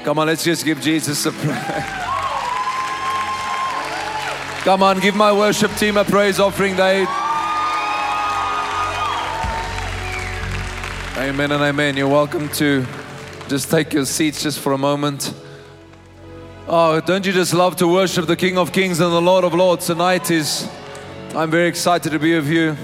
Come on, let's just give Jesus a praise. Come on, give my worship team a praise offering. Amen and amen. You're welcome to just take your seats just for a moment. Oh, don't you just love to worship the King of Kings and the Lord of Lords? I'm very excited to be with you.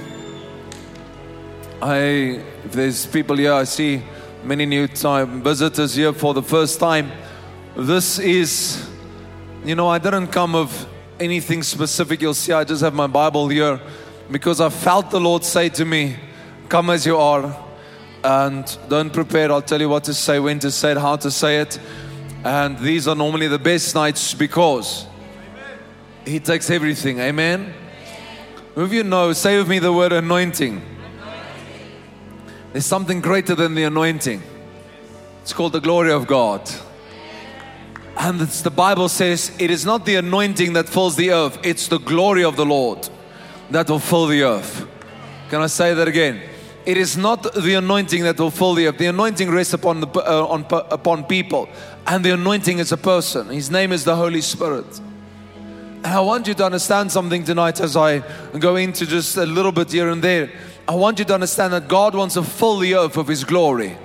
If there's people here, I see many new time visitors here for the first time. This is, I didn't come with anything specific. You'll see I just have my Bible here because I felt the Lord say to me, come as you are and don't prepare. I'll tell you what to say, when to say it, how to say it. And these are normally the best nights because He takes everything. Amen. Who of you know, say with me the word anointing. There's something greater than the anointing. It's called the glory of God. And the Bible says it is not the anointing that fills the earth. It's the glory of the Lord that will fill the earth. Can I say that again? It is not the anointing that will fill the earth. The anointing rests upon people. And the anointing is a person. His name is the Holy Spirit. And I want you to understand something tonight as I go into just a little bit here and there. I want you to understand that God wants to fill the earth of His glory.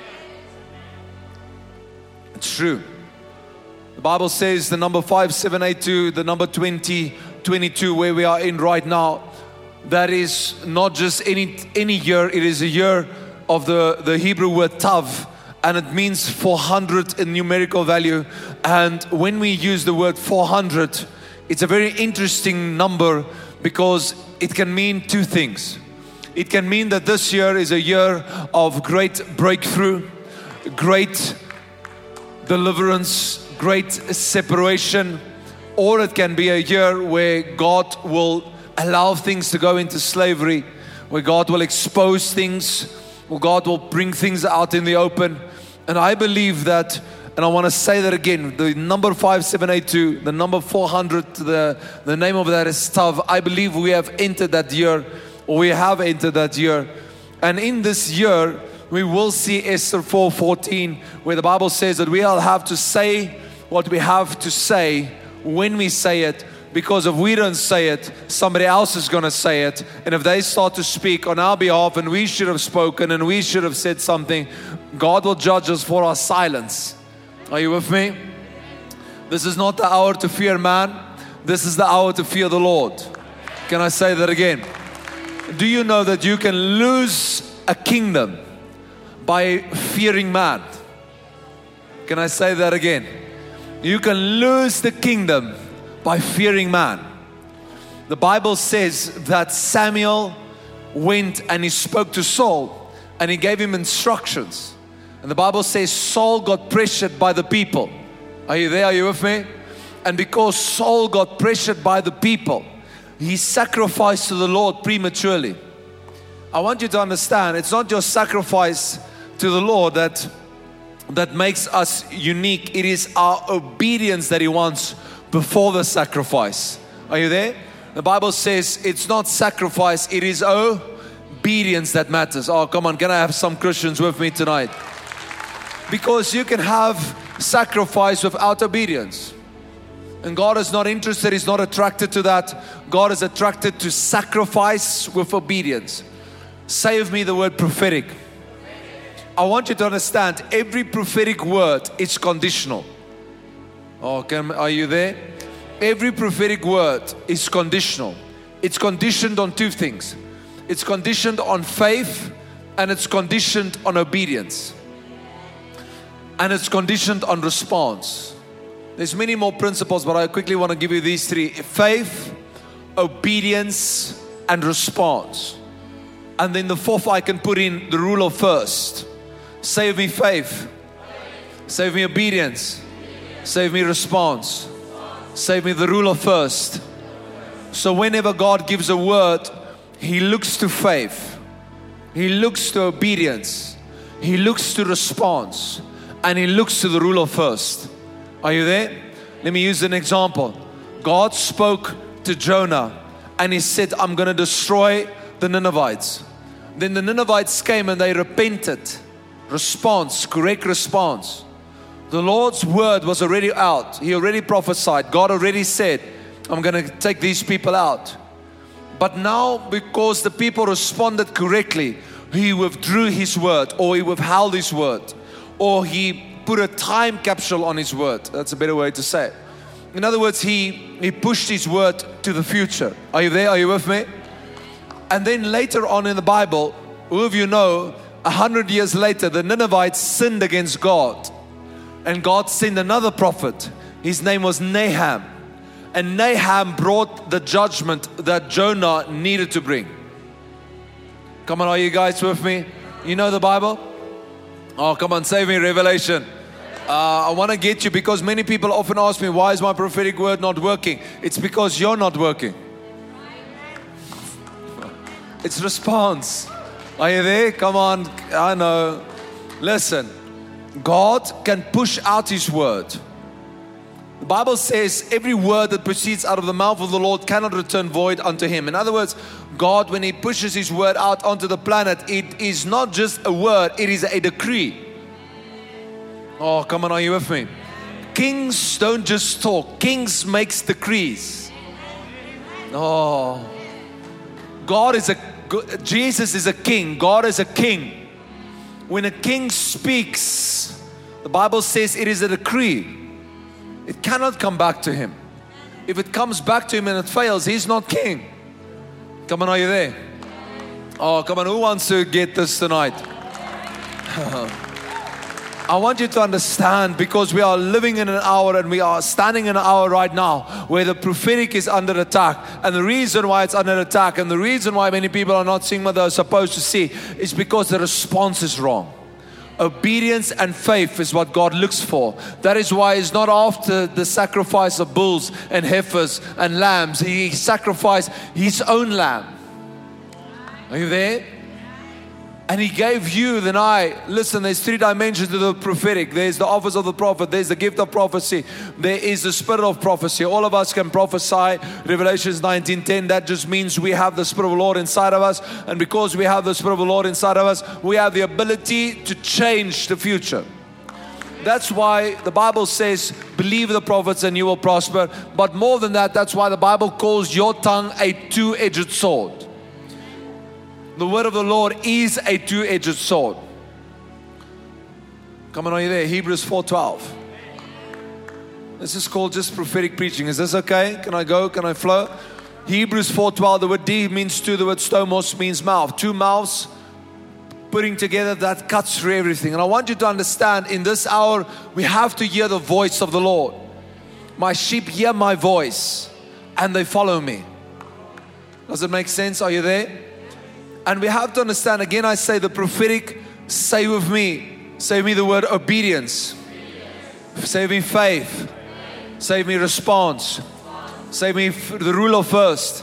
It's true. The Bible says the number 5782, the number 2022, where we are in right now, that is not just any year. It is a year of the Hebrew word tav, and it means 400 in numerical value. And when we use the word 400, it's a very interesting number because it can mean two things. It can mean that this year is a year of great breakthrough, great deliverance, great separation, or it can be a year where God will allow things to go into slavery, where God will expose things, where God will bring things out in the open. And I believe that, and I want to say that again, the number 5782, the number 400, the name of that is Tav. I believe we have entered that year, or we have entered that year. And in this year, we will see Esther 4:14, where the Bible says that we all have to say what we have to say when we say it, because if we don't say it, somebody else is going to say it. And if they start to speak on our behalf and we should have spoken and we should have said something, God will judge us for our silence. Are you with me? This is not the hour to fear man. This is the hour to fear the Lord. Can I say that again? Do you know that you can lose a kingdom by fearing man? Can I say that again? You can lose the kingdom by fearing man. The Bible says that Samuel went and he spoke to Saul and he gave him instructions. And the Bible says Saul got pressured by the people. Are you there? Are you with me? And because Saul got pressured by the people, he sacrificed to the Lord prematurely. I want you to understand, it's not your sacrifice to the Lord that makes us unique. It is our obedience that He wants before the sacrifice. Are you there? The Bible says it's not sacrifice, it is obedience that matters. Oh, come on, can I have some Christians with me tonight? Because you can have sacrifice without obedience. And God is not interested, He's not attracted to that. God is attracted to sacrifice with obedience. Say with me the word prophetic. I want you to understand, every prophetic word is conditional. Are you there? Every prophetic word is conditional. It's conditioned on two things. It's conditioned on faith and it's conditioned on obedience. And it's conditioned on response. There's many more principles, but I quickly want to give you these three: faith, obedience, and response. And then the fourth I can put in the rule of first. Say with me faith. Say with me obedience. Say with me response. Say with me the rule of first. So whenever God gives a word, He looks to faith. He looks to obedience. He looks to response. And He looks to the rule of first. Are you there? Let me use an example. God spoke to Jonah and He said, I'm going to destroy the Ninevites. Then the Ninevites came and they repented. Response, correct response. The Lord's word was already out. He already prophesied. God already said, I'm going to take these people out. But now, because the people responded correctly, He withdrew His word, or He withheld His word, or He put a time capsule on His word. That's a better way to say it. In other words, He pushed His word to the future. Are you there? Are you with me? And then later on in the Bible, who of you know, 100 years later, the Ninevites sinned against God. And God sent another prophet. His name was Nahum. And Nahum brought the judgment that Jonah needed to bring. Come on, are you guys with me? You know the Bible? Oh, come on, save me, Revelation. I want to get you, because many people often ask me, why is my prophetic word not working? It's because you're not working. It's response. Are you there? Come on, I know. Listen, God can push out His word. The Bible says every word that proceeds out of the mouth of the Lord cannot return void unto Him. In other words, God, when He pushes His word out onto the planet, it is not just a word, it is a decree. Oh, come on, are you with me? Kings don't just talk. Kings makes decrees. Oh, Jesus is a king. God is a king. When a king speaks, the Bible says it is a decree. It cannot come back to him. If it comes back to him and it fails, he's not king. Come on, are you there? Oh, come on, who wants to get this tonight? I want you to understand, because we are living in an hour, and we are standing in an hour right now where the prophetic is under attack. And the reason why it's under attack, and the reason why many people are not seeing what they're supposed to see, is because the response is wrong. Obedience and faith is what God looks for. That is why He's not after the sacrifice of bulls and heifers and lambs. He sacrificed His own lamb. Are you there? And He gave you and I, listen, there's 3 dimensions to the prophetic. There's the office of the prophet. There's the gift of prophecy. There is the spirit of prophecy. All of us can prophesy. Revelations 19:10, that just means we have the Spirit of the Lord inside of us. And because we have the Spirit of the Lord inside of us, we have the ability to change the future. That's why the Bible says, believe the prophets and you will prosper. But more than that, that's why the Bible calls your tongue a two-edged sword. The word of the Lord is a two-edged sword. Come on, are you there? Hebrews 4:12. This is called just prophetic preaching. Is this okay? Can I go? Can I flow? Hebrews 4:12. The word D means two. The word stomos means mouth. Two mouths putting together, that cuts through everything. And I want you to understand, in this hour, we have to hear the voice of the Lord. My sheep hear my voice and they follow me. Does it make sense? Are you there? And we have to understand, again I say the prophetic, say with me the word obedience. Say with me faith. Say with me response. Say with me the rule of first.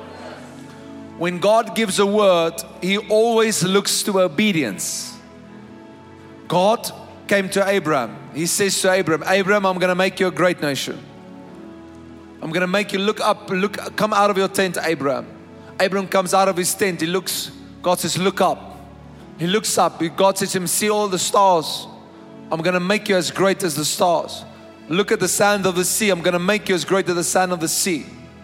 When God gives a word, He always looks to obedience. God came to Abraham. He says to Abraham, Abraham, I'm going to make you a great nation. I'm going to make you look up, come out of your tent, Abraham. Abraham comes out of his tent. He looks. God says, look up. He looks up. God says to him, see all the stars. I'm going to make you as great as the stars. Look at the sand of the sea. I'm going to make you as great as the sand of the sea.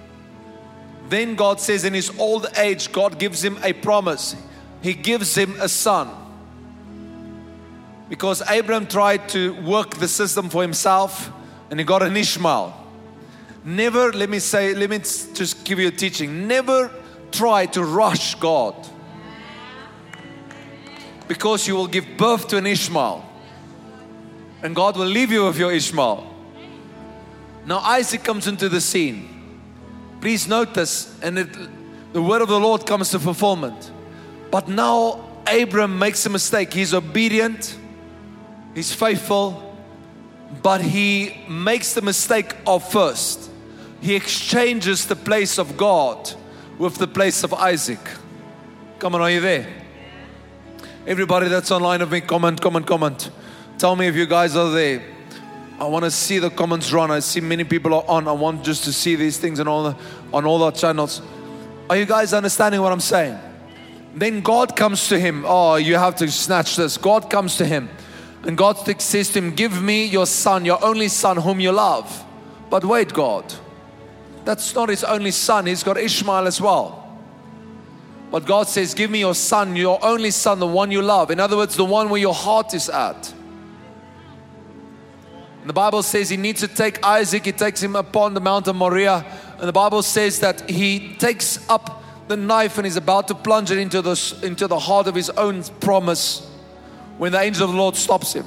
Then God says, in his old age, God gives him a promise. He gives him a son. Because Abraham tried to work the system for himself, and he got an Ishmael. Never, let me just give you a teaching. Never try to rush God, because you will give birth to an Ishmael, and God will leave you with your Ishmael. Now Isaac comes into the scene. Please note this, and the word of the Lord comes to fulfillment. But now Abram makes a mistake. He's obedient, he's faithful, but he makes the mistake of first. He exchanges the place of God with the place of Isaac. Come on, are you there? Everybody that's online of me, comment. Tell me if you guys are there. I want to see the comments run. I see many people are on. I want just to see these things on all our channels. Are you guys understanding what I'm saying? Then God comes to him. Oh, you have to snatch this. God comes to him And God says to him, give me your son, your only son whom you love. But wait, God, that's not his only son. He's got Ishmael as well. But God says, give me your son, your only son, the one you love. In other words, the one where your heart is at. And the Bible says he needs to take Isaac. He takes him upon the mountain Moriah. And the Bible says that he takes up the knife and is about to plunge it into the heart of his own promise when the angel of the Lord stops him.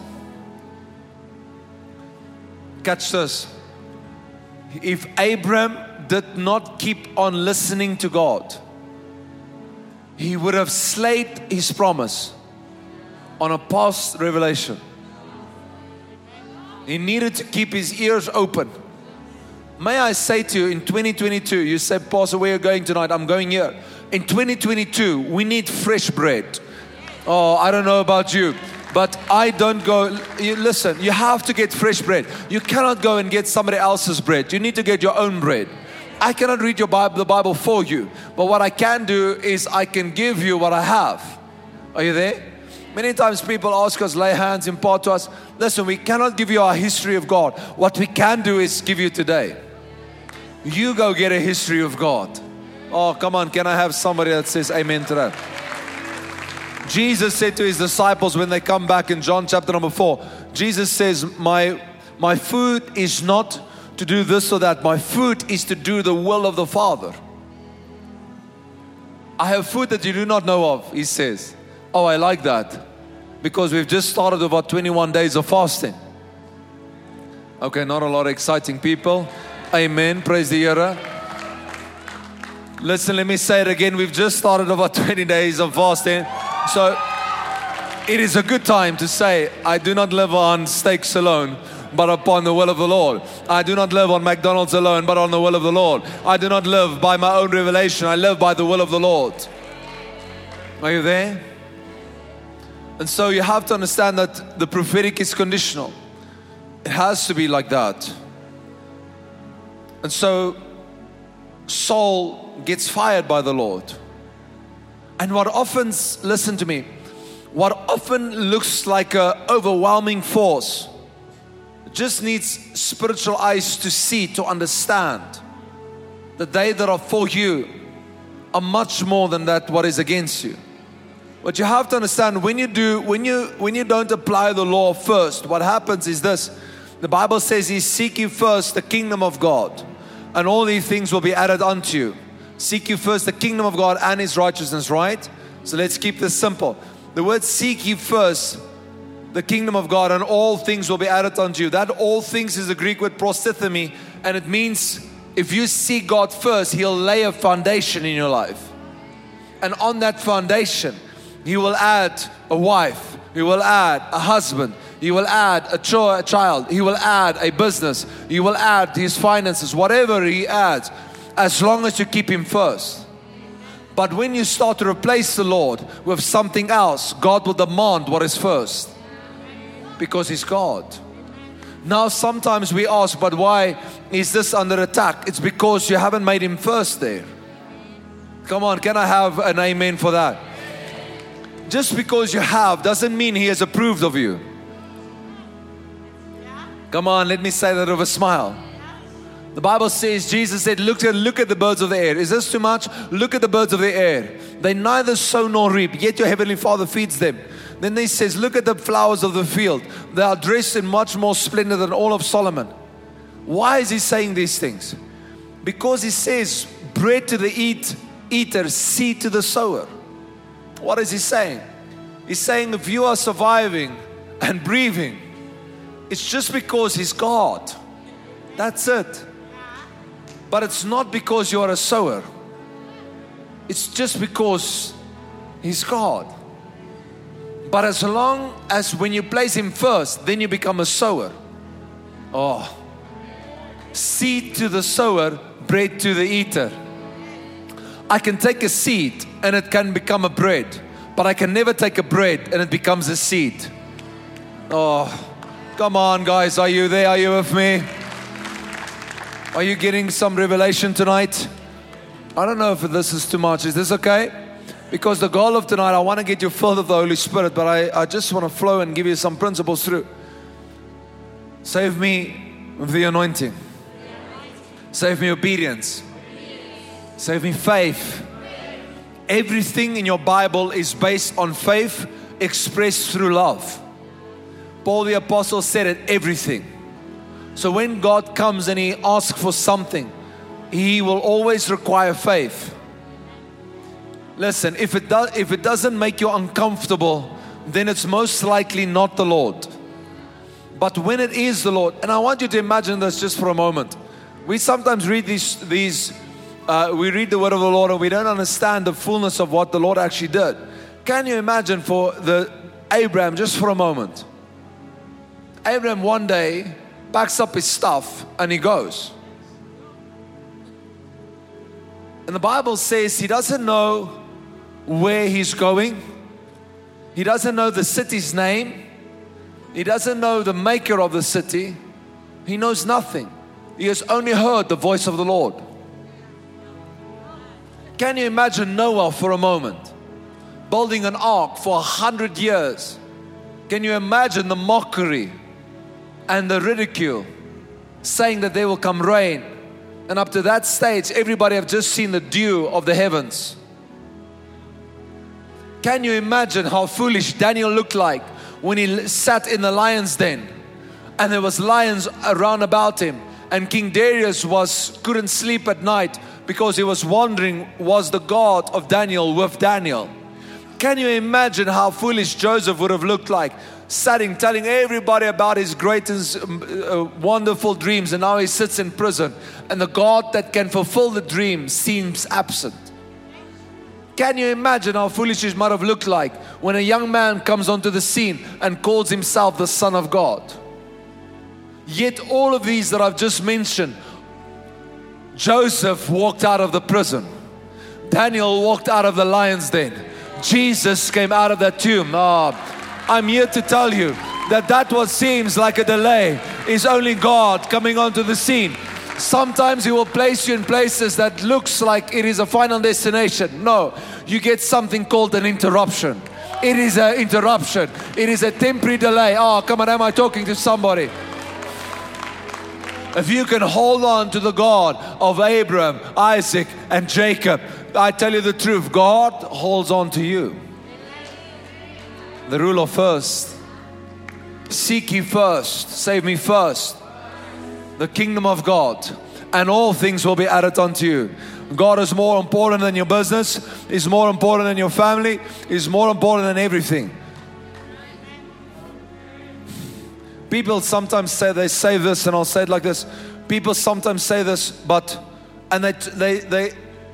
Catch this. If Abram did not keep on listening to God, he would have slayed his promise on a past revelation. He needed to keep his ears open. May I say to you, in 2022, you say, Pastor, where are you going tonight? I'm going here. In 2022, we need fresh bread. Oh, I don't know about you, but I don't go. Listen, you have to get fresh bread. You cannot go and get somebody else's bread. You need to get your own bread. I cannot read your Bible, the Bible for you. But what I can do is I can give you what I have. Are you there? Many times people ask us, lay hands, impart to us. Listen, we cannot give you our history of God. What we can do is give you today. You go get a history of God. Oh, come on. Can I have somebody that says amen to that? Jesus said to his disciples when they come back in John chapter number 4, Jesus says, my food is not to do this or that. My food is to do the will of the Father. I have food that you do not know of, he says. Oh, I like that. Because we've just started about 21 days of fasting. Okay, not a lot of exciting people. Amen. Praise the Lord. Listen, let me say it again. We've just started about 20 days of fasting. So it is a good time to say, I do not live on steaks alone, but upon the will of the Lord. I do not live on McDonald's alone, but on the will of the Lord. I do not live by my own revelation. I live by the will of the Lord. Are you there? And so you have to understand that the prophetic is conditional. It has to be like that. And so Saul gets fired by the Lord. And what often, listen to me, what often looks like an overwhelming force just needs spiritual eyes to see, to understand that they that are for you are much more than that what is against you. But you have to understand, when you don't apply the law first, what happens is this. The Bible says, seek ye first the kingdom of God, and all these things will be added unto you. Seek ye first the kingdom of God and His righteousness, right? So let's keep this simple. The word seek ye first the kingdom of God, and all things will be added unto you. That all things is the Greek word prosthethemi, and it means if you seek God first, He'll lay a foundation in your life. And on that foundation, He will add a wife, He will add a husband, He will add a child, He will add a business, He will add His finances, whatever He adds, as long as you keep Him first. But when you start to replace the Lord with something else, God will demand what is first, because He's God. Now sometimes we ask, but why is this under attack? It's because you haven't made Him first there. Come on, can I have an amen for that? Just because you have doesn't mean He has approved of you. Come on, let me say that with a smile. The Bible says, Jesus said, look at the birds of the air. Is this too much? Look at the birds of the air. They neither sow nor reap, yet your heavenly Father feeds them. Then He says, look at the flowers of the field. They are dressed in much more splendor than all of Solomon. Why is He saying these things? Because He says, bread to the eater, seed to the sower. What is He saying? He's saying, if you are surviving and breathing, it's just because He's God. That's it. But it's not because you are a sower. It's just because He's God. But as long as when you place Him first, then you become a sower. Oh, seed to the sower, bread to the eater. I can take a seed and it can become a bread, but I can never take a bread and it becomes a seed. Oh, come on guys, are you there? Are you with me? Are you getting some revelation tonight? I don't know if this is too much. Is this okay? Because the goal of tonight, I want to get you filled with the Holy Spirit, but I just want to flow and give you some principles through. Save me with the anointing. Save me obedience. Save me faith. Everything in your Bible is based on faith expressed through love. Paul the Apostle said it, everything. So when God comes and He asks for something, He will always require faith. Listen, if it doesn't make you uncomfortable, then it's most likely not the Lord. But when it is the Lord, and I want you to imagine this just for a moment. We sometimes read we read the word of the Lord and we don't understand the fullness of what the Lord actually did. Can you imagine for Abraham, just for a moment? Abraham one day packs up his stuff and he goes. And the Bible says he doesn't know where he's going. He doesn't know the city's name. He doesn't know the maker of the city. He knows nothing. He has only heard the voice of the Lord. Can you imagine Noah for a moment? Building an ark for 100 years. Can you imagine the mockery and the ridicule, saying that there will come rain? And up to that stage, everybody have just seen the dew of the heavens. Can you imagine how foolish Daniel looked like when he sat in the lion's den and there was lions around about him, and King Darius couldn't sleep at night because he was wondering, was the God of Daniel with Daniel? Can you imagine how foolish Joseph would have looked like, sitting telling everybody about his greatest wonderful dreams, and now he sits in prison and the God that can fulfill the dream seems absent? Can you imagine how foolish it might have looked like when a young man comes onto the scene and calls himself the Son of God? Yet all of these that I've just mentioned, Joseph walked out of the prison. Daniel walked out of the lion's den. Jesus came out of that tomb. I'm here to tell you that what seems like a delay is only God coming onto the scene. Sometimes He will place you in places that looks like it is a final destination. No, you get something called an interruption. It is an interruption. It is a temporary delay. Come on, am I talking to somebody? If you can hold on to the God of Abraham, Isaac, and Jacob, I tell you the truth, God holds on to you. The rule of first. Seek ye first, save me first, the kingdom of God, and all things will be added unto you. God is more important than your business, is more important than your family, is more important than everything. People sometimes say, they say this, and I'll say it like this. People sometimes say this, and they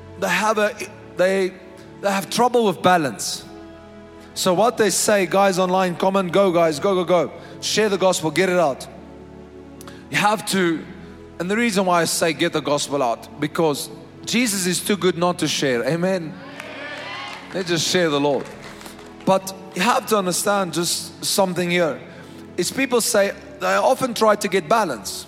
have trouble with balance. So what they say, guys online, come and go, guys, go. Share the gospel, get it out. You have to, and the reason why I say get the gospel out, because Jesus is too good not to share. Amen. They just share the Lord. But you have to understand just something here. Is people say, they often try to get balance.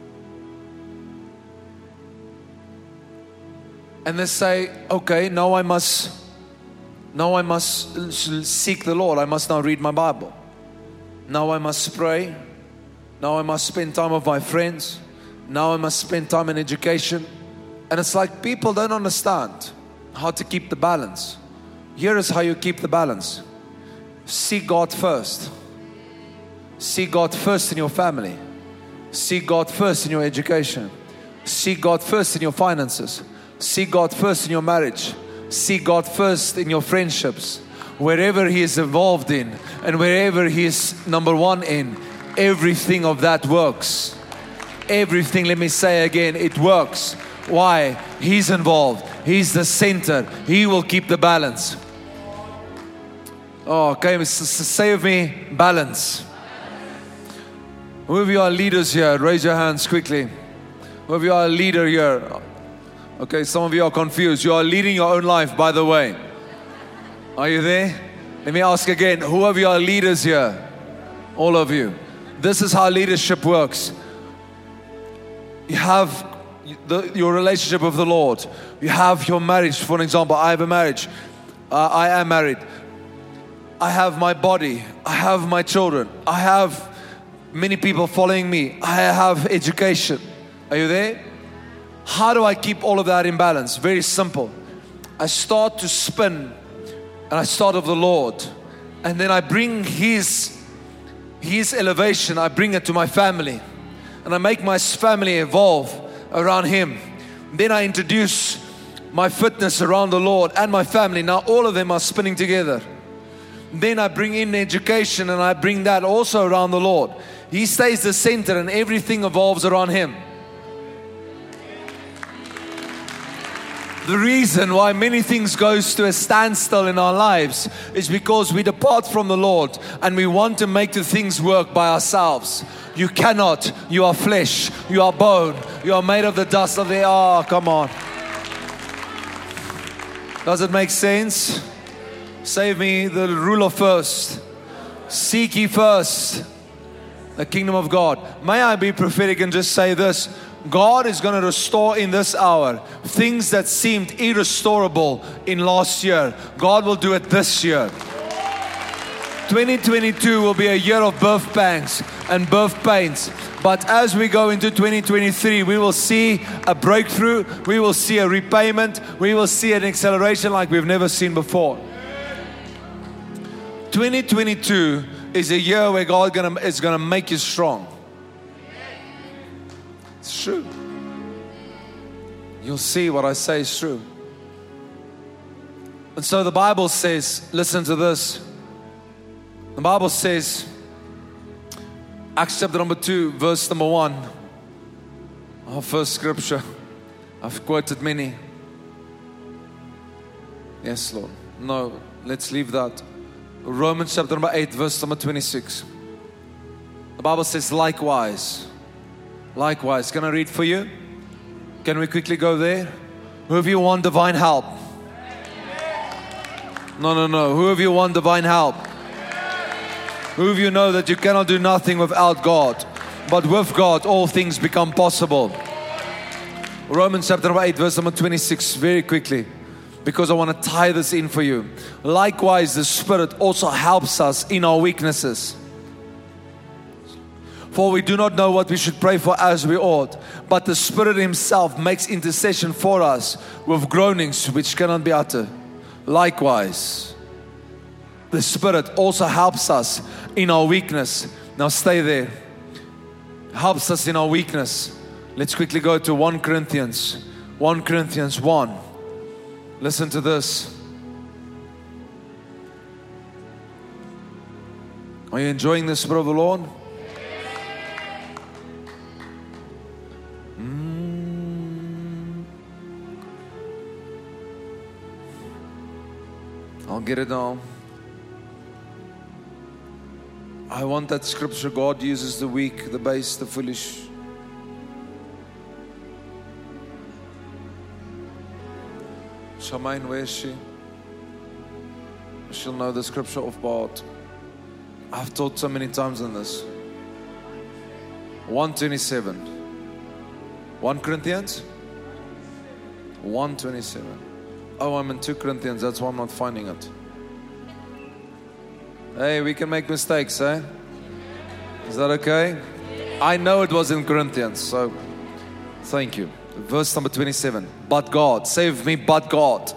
And they say, okay, now I must seek the Lord. I must now read my Bible. Now I must pray. Now I must spend time with my friends. Now I must spend time in education. And it's like people don't understand how to keep the balance. Here is how you keep the balance. Seek God first. Seek God first in your family. Seek God first in your education. Seek God first in your finances. Seek God first in your marriage. Seek God first in your friendships. Wherever He is involved in and wherever He is number one in, everything of that works. Everything, let me say again, it works. Why? He's involved. He's the center. He will keep the balance. Okay, say with me, balance. Who of you are leaders here? Raise your hands quickly. Who of you are a leader here? Okay, some of you are confused. You are leading your own life, by the way. Are you there? Let me ask again. Who of you are leaders here? All of you. This is how leadership works. You have your relationship with the Lord. You have your marriage. For example, I have a marriage. I am married. I have my body. I have my children. I have many people following me. I have education. Are you there? How do I keep all of that in balance? Very simple. I start to spin and I start of the Lord. And then I bring His elevation, I bring it to my family. And I make my family evolve around Him. Then I introduce my fitness around the Lord and my family. Now all of them are spinning together. Then I bring in education and I bring that also around the Lord. He stays the center and everything evolves around Him. The reason why many things goes to a standstill in our lives is because we depart from the Lord and we want to make the things work by ourselves. You cannot. You are flesh. You are bone. You are made of the dust of the earth. Oh, come on. Does it make sense? Save me the rule of first. Seek ye first the kingdom of God. May I be prophetic and just say this. God is going to restore in this hour things that seemed irrestorable in last year. God will do it this year. 2022 will be a year of birth pangs and birth pains. But as we go into 2023, we will see a breakthrough. We will see a repayment. We will see an acceleration like we've never seen before. 2022 is a year where God is going to make you strong. It's true. You'll see what I say is true. And so the Bible says, listen to this. The Bible says, Acts chapter number 2, verse number 1. Our first scripture. I've quoted many. Yes, Lord. No, let's leave that. Romans chapter number 8, verse number 26. The Bible says, likewise. Likewise. Can I read for you? Can we quickly go there? Who of you want divine help? No. Who of you want divine help? Who of you know that you cannot do nothing without God? But with God, all things become possible. Romans chapter number 8, verse number 26. Very quickly. Because I want to tie this in for you. Likewise, the Spirit also helps us in our weaknesses. For we do not know what we should pray for as we ought. But the Spirit Himself makes intercession for us with groanings which cannot be uttered. Likewise, the Spirit also helps us in our weakness. Now stay there. Helps us in our weakness. Let's quickly go to 1 Corinthians. 1 Corinthians 1. Listen to this. Are you enjoying the Spirit of the Lord? I'll get it now. I want that scripture. God uses the weak, the base, the foolish. Shamaine, where is she? She'll know the scripture off by heart. I've taught so many times on this. 1:27. 1 Corinthians? 1:27. Oh, I'm in 2 Corinthians. That's why I'm not finding it. Hey, we can make mistakes, eh? Is that okay? I know it was in Corinthians, so thank you. Verse number 27. But God, say with me, but God.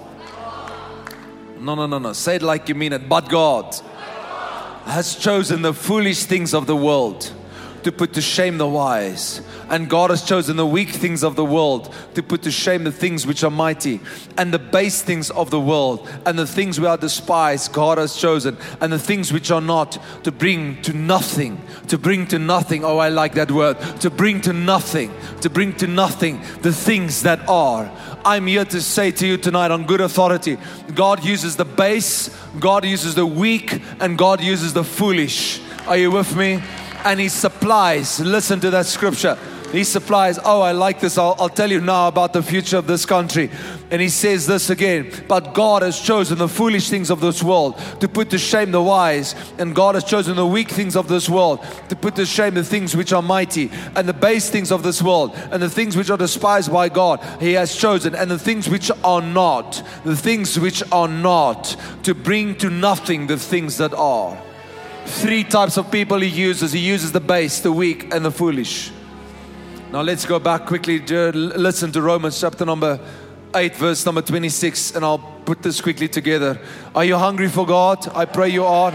No. Say it like you mean it. But God has chosen the foolish things of the world to put to shame the wise. And God has chosen the weak things of the world to put to shame the things which are mighty. And the base things of the world and the things we are despised, God has chosen. And the things which are not, to bring to nothing. To bring to nothing. Oh, I like that word. To bring to nothing. To bring to nothing the things that are. I'm here to say to you tonight on good authority, God uses the base, God uses the weak, and God uses the foolish. Are you with me? and He supplies. Listen to that scripture. He supplies. Oh, I like this. I'll tell you now about the future of this country. And He says this again. But God has chosen the foolish things of this world to put to shame the wise. And God has chosen the weak things of this world to put to shame the things which are mighty. And the base things of this world. And the things which are despised by God, He has chosen. And the things which are not. The things which are not. To bring to nothing the things that are. 3 types of people He uses. He uses the base, the weak, and the foolish. Now let's go back quickly to listen to Romans chapter number 8 verse number 26, and I'll put this quickly together. Are you hungry for God? I pray you are.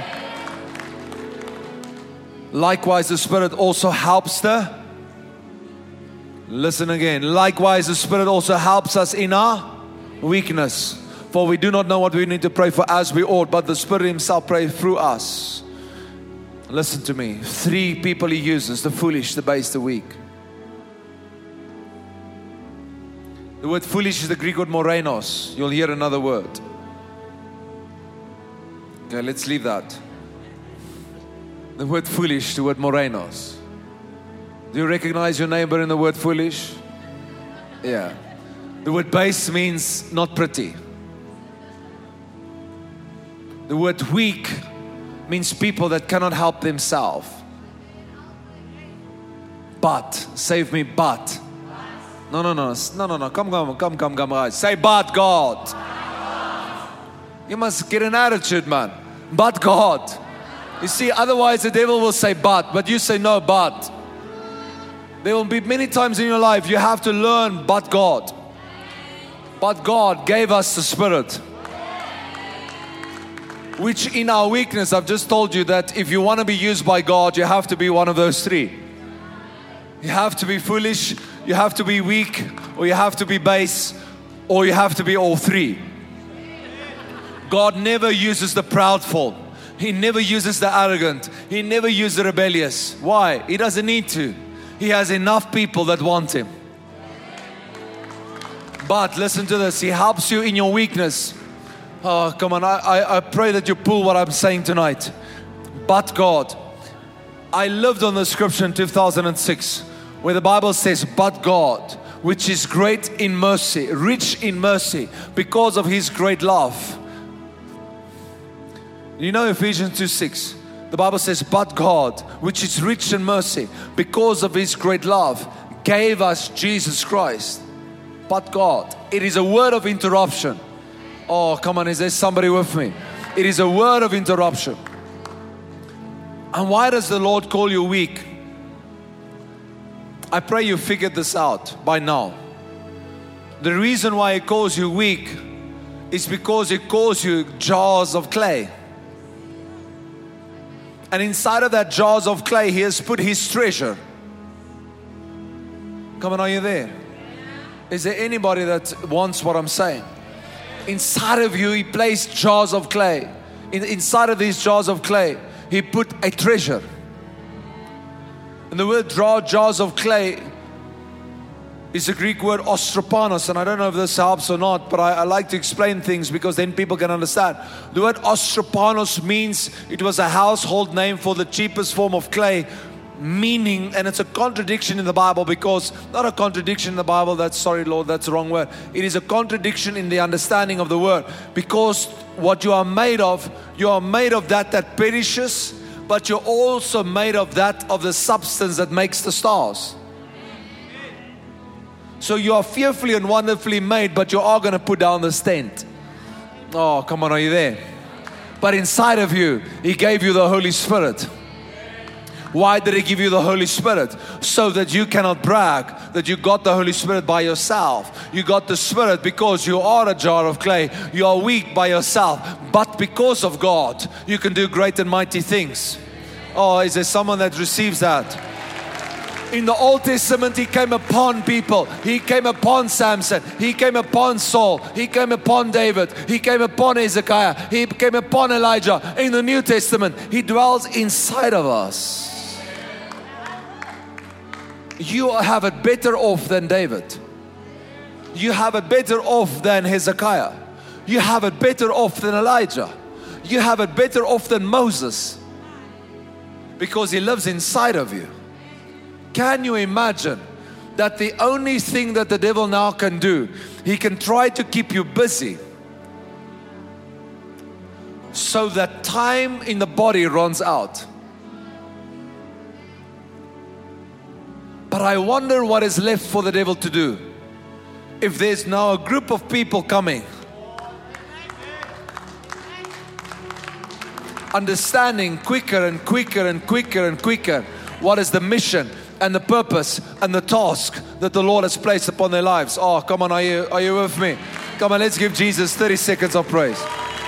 Likewise the Spirit also helps listen again. Likewise the Spirit also helps us in our weakness. For we do not know what we need to pray for as we ought, but the Spirit Himself prays through us. Listen to me. 3 people He uses: the foolish, the base, the weak. The word foolish is the Greek word morenos. You'll hear another word. Okay, let's leave that. The word foolish, the word morenos. Do you recognize your neighbor in the word foolish? Yeah. The word base means not pretty. The word weak means people that cannot help themselves. But, save me, but. No. Come, guys. Say, but God. You must get an attitude, man. But God. You see, otherwise the devil will say but you say no, but. There will be many times in your life you have to learn but God. But God gave us the Spirit. Which in our weakness, I've just told you that if you want to be used by God, you have to be one of those 3. You have to be foolish, you have to be weak, or you have to be base, or you have to be all 3. God never uses the proudful. He never uses the arrogant. He never uses the rebellious. Why? He doesn't need to. He has enough people that want Him. But listen to this. He helps you in your weakness. Oh, come on. I pray that you pull what I'm saying tonight. But God. I lived on the scripture in 2006 where the Bible says, but God, which is great in mercy, rich in mercy, because of His great love. You know Ephesians 2:6, the Bible says, but God, which is rich in mercy, because of His great love, gave us Jesus Christ. But God. It is a word of interruption. Oh, come on, is there somebody with me? It is a word of interruption. And why does the Lord call you weak? I pray you figured this out by now. The reason why He calls you weak is because He calls you jars of clay. And inside of that jars of clay, He has put His treasure. Come on, are you there? Is there anybody that wants what I'm saying? Inside of you, He placed jars of clay. Inside of these jars of clay, He put a treasure. And the word jars of clay is the Greek word ostropanos. And I don't know if this helps or not, but I like to explain things because then people can understand. The word ostropanos means it was a household name for the cheapest form of clay. Meaning, and it's a contradiction in the Bible because, not a contradiction in the Bible, sorry Lord, that's the wrong word. It is a contradiction in the understanding of the word. Because what you are made of that perishes, but you're also made of the substance that makes the stars. So you are fearfully and wonderfully made, but you are going to put down the tent. Oh, come on, are you there? But inside of you, He gave you the Holy Spirit. Why did He give you the Holy Spirit? So that you cannot brag that you got the Holy Spirit by yourself. You got the Spirit because you are a jar of clay. You are weak by yourself. But because of God, you can do great and mighty things. Oh, is there someone that receives that? In the Old Testament, He came upon people. He came upon Samson. He came upon Saul. He came upon David. He came upon Hezekiah. He came upon Elijah. In the New Testament, He dwells inside of us. You have it better off than David. You have it better off than Hezekiah. You have it better off than Elijah. You have it better off than Moses. because He lives inside of you. Can you imagine that the only thing that the devil now can do, he can try to keep you busy so that time in the body runs out. But I wonder what is left for the devil to do. If there's now a group of people coming, understanding quicker and quicker and quicker and quicker what is the mission and the purpose and the task that the Lord has placed upon their lives. Oh, come on, are you with me? Come on, let's give Jesus 30 seconds of praise.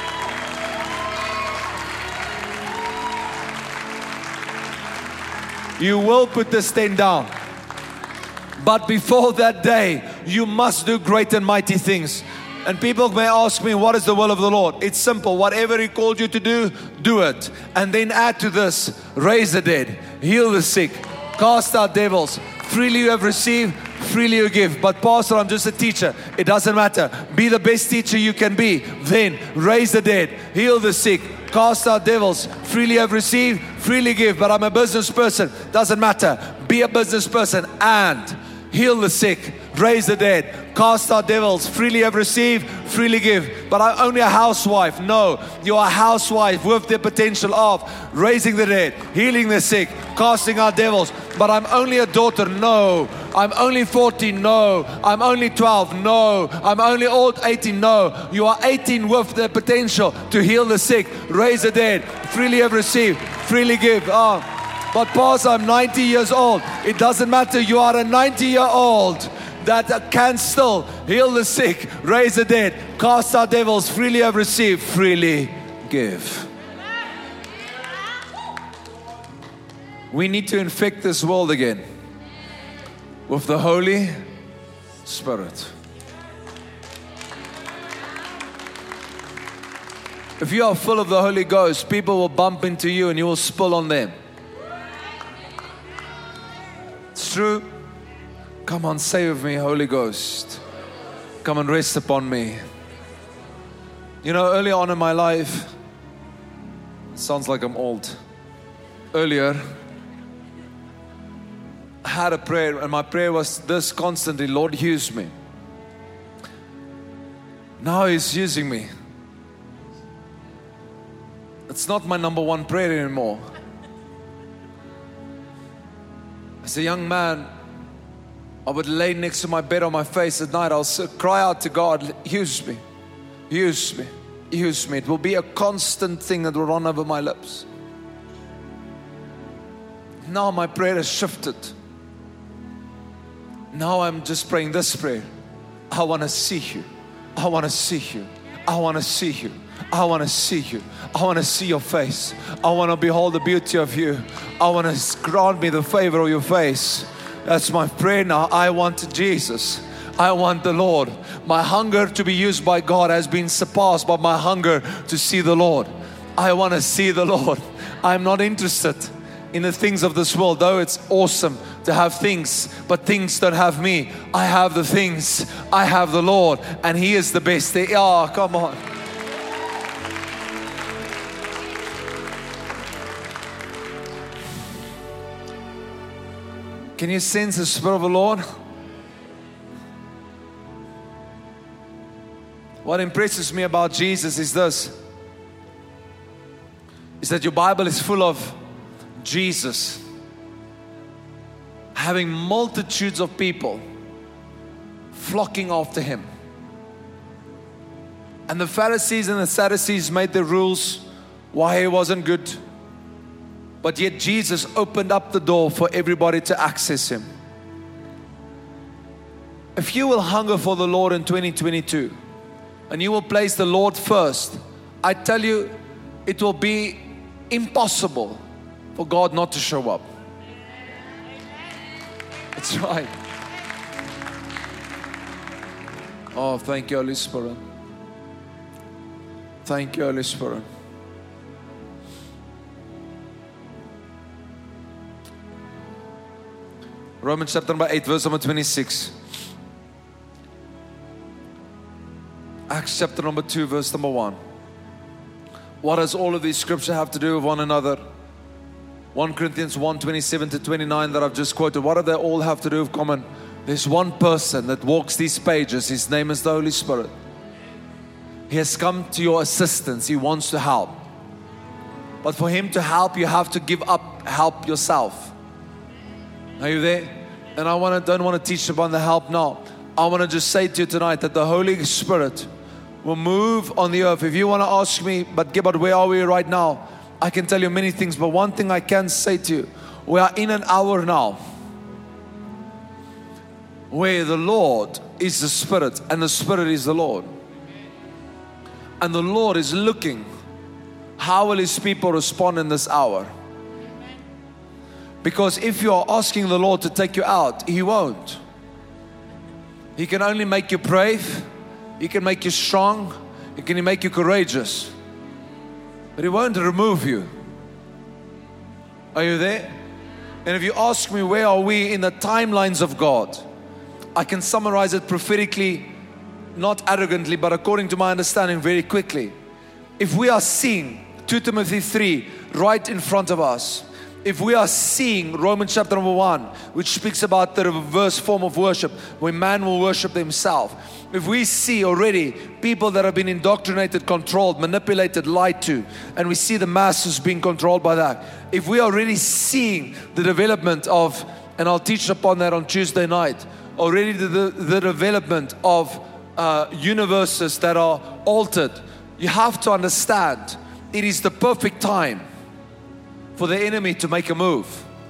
You will put this tent down. But before that day, you must do great and mighty things. And people may ask me, what is the will of the Lord? It's simple. Whatever He called you to do, do it. And then add to this, raise the dead, heal the sick, cast out devils. Freely you have received, freely you give. But Pastor, I'm just a teacher. It doesn't matter. Be the best teacher you can be. Then raise the dead, heal the sick, cast out devils. Freely you have received, freely give. But I'm a business person. Doesn't matter. Be a business person and heal the sick, raise the dead, cast out devils. Freely have received, freely give. But I'm only a housewife. No, you are a housewife with the potential of raising the dead, healing the sick, casting out devils. But I'm only a daughter. No, I'm only 14. No, I'm only 12. No, I'm only old 18. No, you are 18 with the potential to heal the sick, raise the dead. Freely have received, freely give. But Pastor, I'm 90 years old. It doesn't matter. You are a 90-year-old that can still heal the sick, raise the dead, cast out devils. Freely have received, freely give. We need to infect this world again with the Holy Spirit. If you are full of the Holy Ghost, people will bump into you and you will spill on them. It's true. Come on, say with me, Holy Ghost, come and rest upon me. You know, early on in my life, it sounds like I'm old. Earlier, I had a prayer, and my prayer was this constantly: Lord, use me. Now He's using me. It's not my number one prayer anymore. As a young man, I would lay next to my bed on my face at night. I'll cry out to God, use me, use me, use me. It will be a constant thing that will run over my lips. Now my prayer has shifted. Now I'm just praying this prayer. I want to see you. I want to see you. I want to see you. I want to see you. I want to see your face. I want to behold the beauty of you. I want to grant me the favor of your face. That's my prayer now. I want Jesus. I want the Lord. My hunger to be used by God has been surpassed by my hunger to see the Lord. I want to see the Lord. I'm not interested in the things of this world, though it's awesome to have things, but things don't have me. I have the things. I have the Lord, and He is the best. Oh, come on. Can you sense the Spirit of the Lord? What impresses me about Jesus is this, is that your Bible is full of Jesus having multitudes of people flocking after Him. And the Pharisees and the Sadducees made the rules why He wasn't good. But yet Jesus opened up the door for everybody to access Him. If you will hunger for the Lord in 2022 and you will place the Lord first, I tell you, it will be impossible for God not to show up. That's right. Oh, thank you, Holy Spirit. Thank you, Holy Spirit. Romans chapter number 8, verse number 26. Acts chapter number 2, verse number 1. What does all of these scriptures have to do with one another? 1 Corinthians 1, 27 to 29 that I've just quoted, what do they all have to do with common? There's one person that walks these pages. His name is the Holy Spirit. He has come to your assistance. He wants to help. But for Him to help, you have to give up help yourself. Are you there? And I don't want to teach about the help now. I want to just say to you tonight that the Holy Spirit will move on the earth. If you want to ask me, but where are we right now? I can tell you many things, but one thing I can say to you, we are in an hour now where the Lord is the Spirit and the Spirit is the Lord. And the Lord is looking, how will His people respond in this hour? Because if you are asking the Lord to take you out, He won't. He can only make you brave. He can make you strong. He can make you courageous. But He won't remove you. Are you there? And if you ask me, where are we in the timelines of God? I can summarize it prophetically, not arrogantly, but according to my understanding very quickly. If we are seeing 2 Timothy 3 right in front of us, if we are seeing Romans chapter number 1, which speaks about the reverse form of worship, where man will worship himself. If we see already people that have been indoctrinated, controlled, manipulated, lied to, and we see the masses being controlled by that. If we are already seeing the development of, and I'll teach upon that on Tuesday night, already the development of universes that are altered, you have to understand it is the perfect time for the enemy to make a move.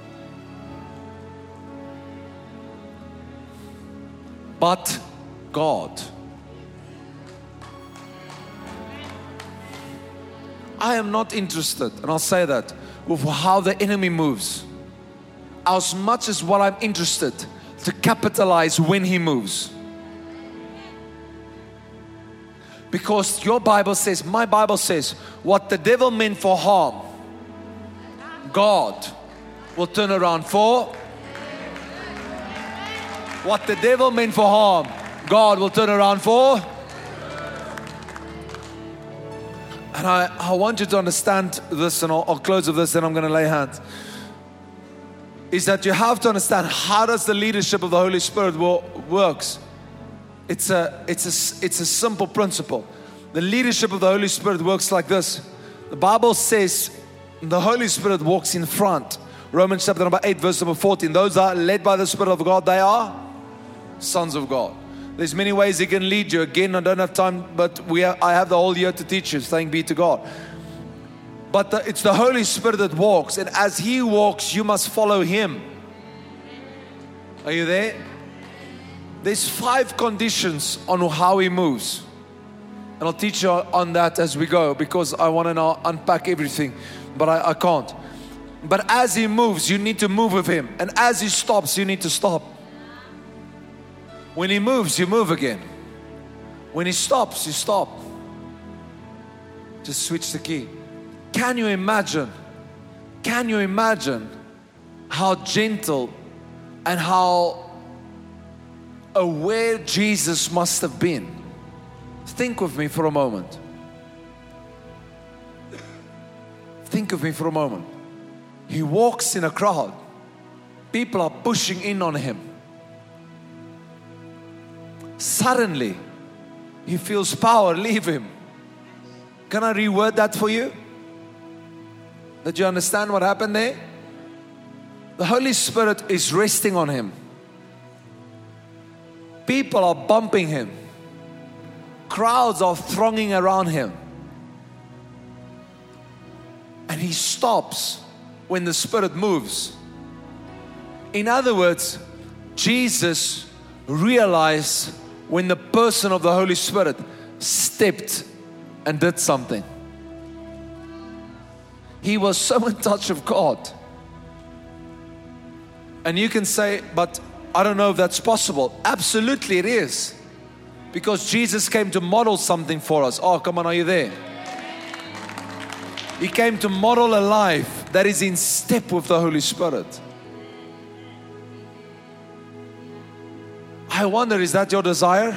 But God. I am not interested, and I'll say that, with how the enemy moves, as much as what I'm interested to capitalize when he moves. Because your Bible says, my Bible says, what the devil meant for harm, God will turn around for. What the devil meant for harm, God will turn around for. And I want you to understand this, and I'll close with this, then I'm going to lay hands. Is that you have to understand, how does the leadership of the Holy Spirit works? It's a simple principle. The leadership of the Holy Spirit works like this. The Bible says the Holy Spirit walks in front. Romans chapter number 8 verse number 14. Those are led by the Spirit of God, they are sons of God. There's many ways He can lead you. Again, I don't have time, but I have the whole year to teach you. Thank be to God. But it's the Holy Spirit that walks, and as He walks, you must follow Him. Are you there? There's 5 conditions on how He moves. And I'll teach you on that as we go, because I want to now unpack everything, but I can't. But as He moves, you need to move with Him. And as He stops, you need to stop. When He moves, you move again. When He stops, you stop. Just switch the key. Can you imagine how gentle and how aware Jesus must have been? Think with me for a moment. Think with me for a moment. He walks in a crowd. People are pushing in on Him. Suddenly, He feels power leave Him. Can I reword that for you? That you understand what happened there? The Holy Spirit is resting on Him. People are bumping Him. Crowds are thronging around Him. And He stops when the Spirit moves. In other words, Jesus realized when the person of the Holy Spirit stepped and did something. He was so in touch with God. And you can say, but I don't know if that's possible. Absolutely it is. Because Jesus came to model something for us. Oh, come on, are you there? He came to model a life that is in step with the Holy Spirit. I wonder, is that your desire?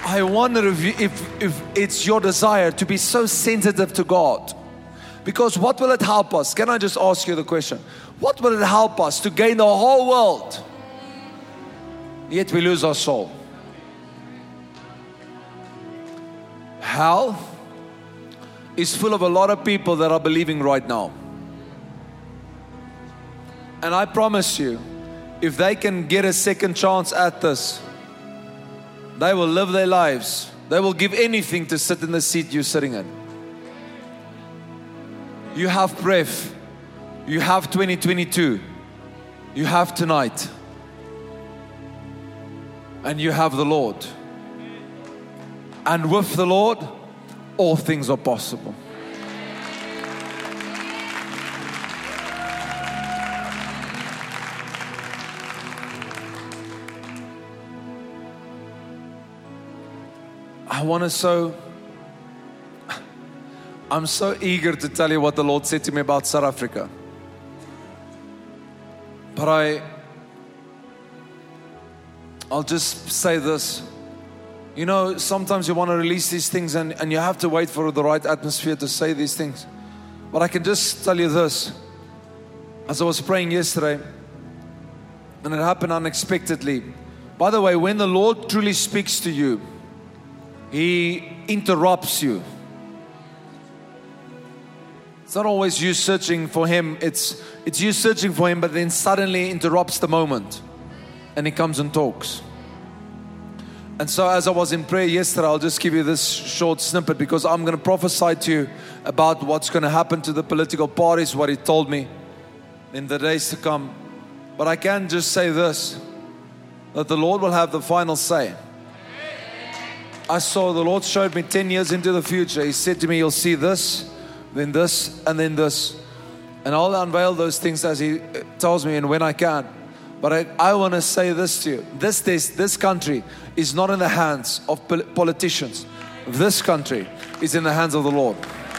I wonder if it's your desire to be so sensitive to God. Because what will it help us? Can I just ask you the question? What will it help us to gain the whole world, yet we lose our soul? Hell is full of a lot of people that are believing right now. And I promise you, if they can get a second chance at this, they will live their lives. They will give anything to sit in the seat you're sitting in. You have breath. You have 2022. You have tonight. And you have the Lord. And with the Lord, all things are possible. I'm so eager to tell you what the Lord said to me about South Africa. But I'll just say this. You know, sometimes you want to release these things and you have to wait for the right atmosphere to say these things. But I can just tell you this. As I was praying yesterday, and it happened unexpectedly. By the way, when the Lord truly speaks to you, He interrupts you. It's not always you searching for Him. It's you searching for Him, but then suddenly interrupts the moment. And He comes and talks. And so as I was in prayer yesterday, I'll just give you this short snippet, because I'm going to prophesy to you about what's going to happen to the political parties, what He told me in the days to come. But I can just say this, that the Lord will have the final say. I saw the Lord showed me 10 years into the future. He said to me, you'll see this, then this, and then this. And I'll unveil those things as He tells me and when I can. But I want to say this to you. This country is not in the hands of politicians. This country is in the hands of the Lord.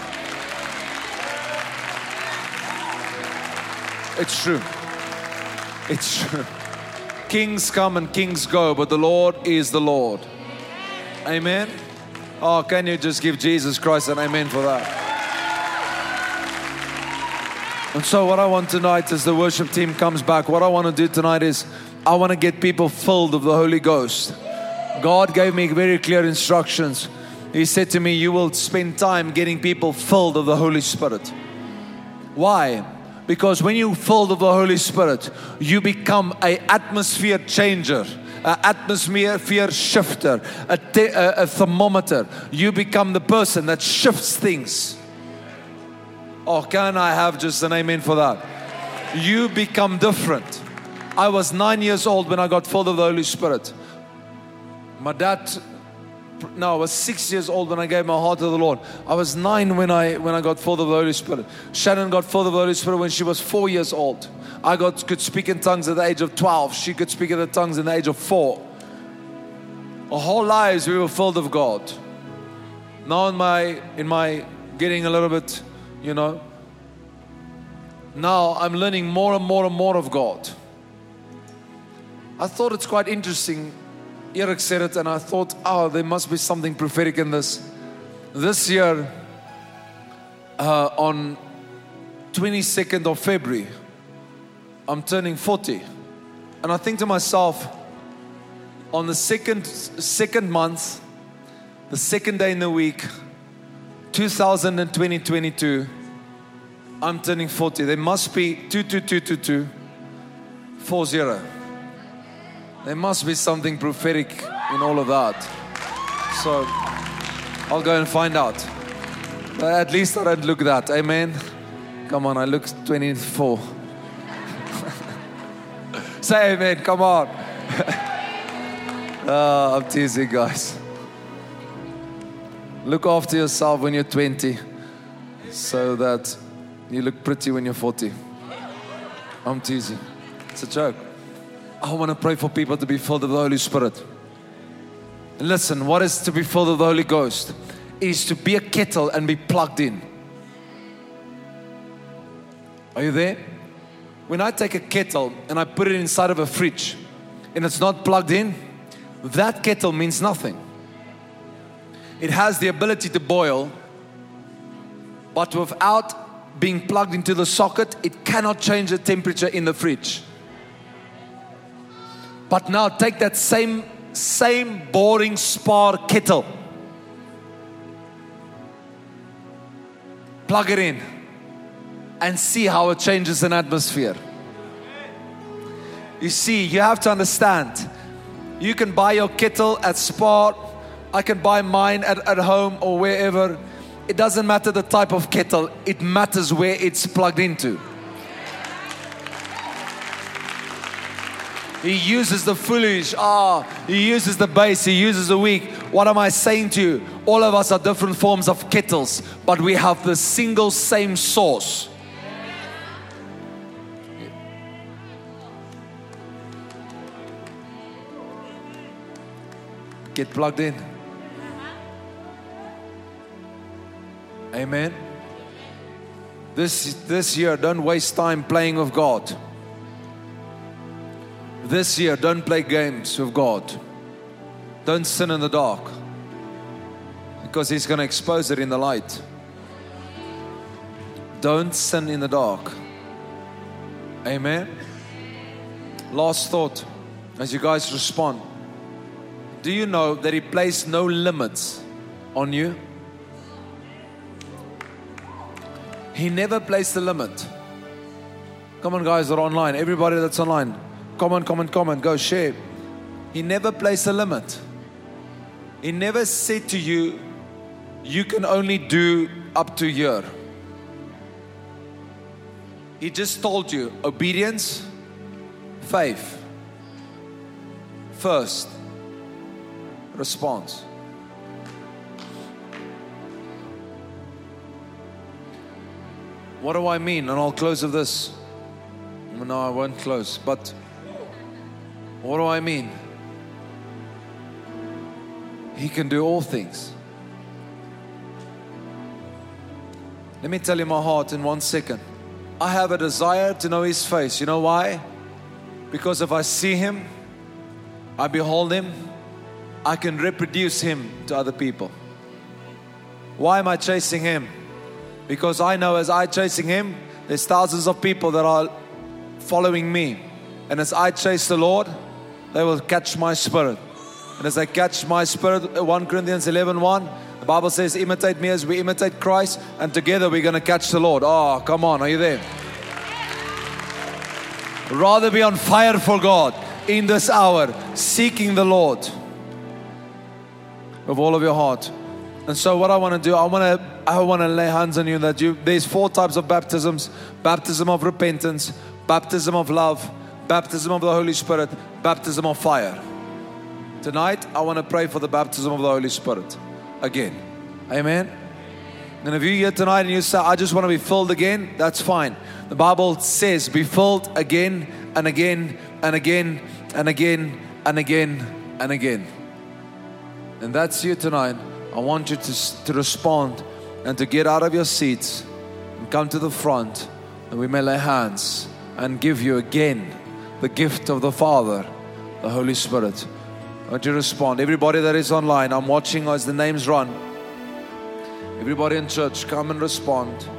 It's true. It's true. Kings come and kings go, but the Lord is the Lord. Amen. Oh, can you just give Jesus Christ an amen for that? And so what I want tonight, as the worship team comes back, what I want to do tonight is I want to get people filled of the Holy Ghost. God gave me very clear instructions. He said to me, you will spend time getting people filled of the Holy Spirit. Why? Because when you're filled of the Holy Spirit, you become an atmosphere changer, an atmosphere shifter, a thermometer. You become the person that shifts things. Oh, can I have just an amen for that? You become different. I was 9 years old when I got filled of the Holy Spirit. I was 6 years old when I gave my heart to the Lord. I was 9 when I got filled of the Holy Spirit. Shannon got filled of the Holy Spirit when she was 4 years old. I could speak in tongues at the age of 12. She could speak in the tongues at the age of 4. Our whole lives we were filled of God. Now in my getting a little bit, now I'm learning more and more and more of God. I thought it's quite interesting. Eric said it and I thought, there must be something prophetic in this. This year, on 22nd of February, I'm turning 40. And I think to myself, on the second month, the second day in the week, 2022, I'm turning 40. There must be 2222240. There must be something prophetic in all of that. So I'll go and find out. But at least I don't look that. Amen. Come on, I look 24. Say amen. Come on. I'm teasing, guys. Look after yourself when you're 20, so that you look pretty when you're 40. I'm teasing. It's a joke. I want to pray for people to be filled with the Holy Spirit. And listen, what is to be filled with the Holy Ghost? Is to be a kettle and be plugged in. Are you there? When I take a kettle and I put it inside of a fridge and it's not plugged in, that kettle means nothing. It has the ability to boil, but without being plugged into the socket, it cannot change the temperature in the fridge. But now take that same boring Spar kettle, plug it in, and see how it changes an atmosphere. You see, you have to understand, you can buy your kettle at Spar, I can buy mine at home or wherever. It doesn't matter the type of kettle, it matters where it's plugged into. He uses the foolish, he uses the base, he uses the weak. What am I saying to you? All of us are different forms of kettles, but we have the single same source. Get plugged in. Amen. This year, don't waste time playing with God. This year, don't play games with God. Don't sin in the dark, because He's going to expose it in the light. Don't sin in the dark. Amen. Last thought as you guys respond. Do you know that He placed no limits on you? He never placed a limit. Come on, guys that are online. Everybody that's online. Comment, go share. He never placed a limit. He never said to you, you can only do up to here. He just told you, obedience, faith, first, response. What do I mean? And I'll close with this. No, I won't close. But what do I mean? He can do all things. Let me tell you my heart in 1 second. I have a desire to know His face. You know why? Because if I see Him, I behold Him, I can reproduce Him to other people. Why am I chasing Him? Because I know as I'm chasing Him, there's thousands of people that are following me. And as I chase the Lord, they will catch my spirit. And as they catch my spirit, 1 Corinthians 11:1, the Bible says, imitate me as we imitate Christ, and together we're going to catch the Lord. Oh, come on, are you there? Rather be on fire for God in this hour, seeking the Lord with all of your heart. And so what I want to do, I want to lay hands on you. There's 4 types of baptisms: baptism of repentance, baptism of love, baptism of the Holy Spirit, baptism of fire. Tonight, I want to pray for the baptism of the Holy Spirit again. Amen. And if you're here tonight and you say, I just want to be filled again, that's fine. The Bible says, be filled again and again and again and again and again and again. And that's you tonight. I want you to respond and to get out of your seats and come to the front, and we may lay hands and give you again the gift of the Father, the Holy Spirit. I want you to respond. Everybody that is online, I'm watching as the names run. Everybody in church, come and respond.